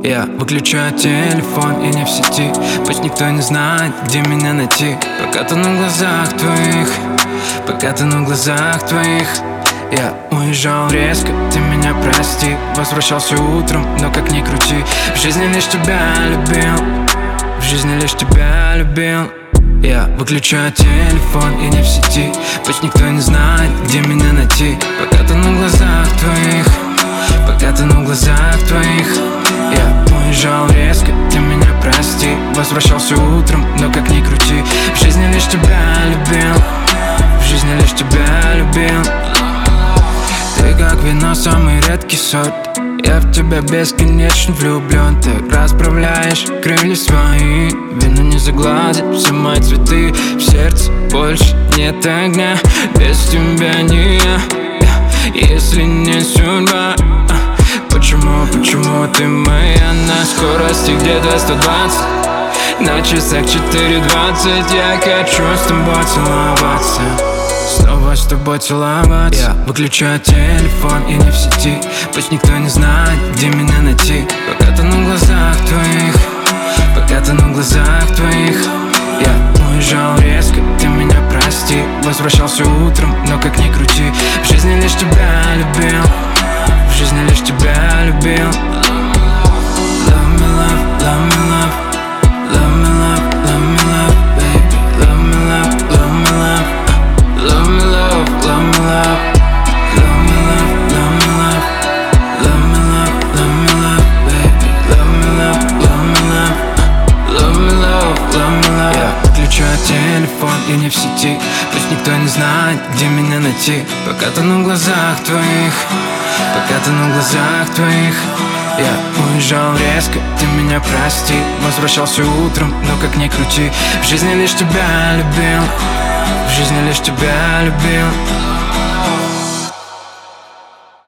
Я выключаю телефон и не в сети. Пусть никто не знает, где меня найти. Пока тону в глазах твоих, пока тону в глазах твоих. Я уезжал резко, ты меня прости. Возвращался утром, но как ни крути, в жизни лишь тебя любил, в жизни лишь тебя любил. Я выключаю телефон и не в сети. Пусть никто не знает, где меня найти. Пока тону в глазах твоих, пока тону в глазах твоих. Я уезжал резко, ты меня прости. Возвращался утром, но как ни крути, в жизни лишь тебя любил, в жизни лишь тебя любил. Ты как вино, самый редкий сорт. Я в тебя бесконечно влюблен. Ты расправляешь крылья свои, вину не загладит все мои цветы. В сердце больше нет огня, без тебя не я. Если не судьба, почему ты моя? На скорости где-то 120, на часах 4:20. Я хочу с тобой целоваться, снова с тобой целоваться. Я выключаю телефон и не в сети. Пусть никто не знает, где меня найти. Пока тону в глазах твоих, пока тону в глазах твоих. Я уезжал резко, ты меня прости. Возвращался утром, но как ни крути, в жизни лишь тебя любил, в жизни лишь тебя любил. Love me love, love me love, love me love, love me love, baby. Love me love, love me love, love me love, love me love, love me love, love me love, love me love, love me love, baby. Love me love, love me love, love me love, love me love. Я выключаю телефон и не в сети. Пусть никто не знает, где меня найти. Пока тону в глазах твоих, пока тону в глазах твоих. Я уезжал резко, ты меня прости. Возвращался утром, но как ни крути, в жизни лишь тебя любил, в жизни лишь тебя любил.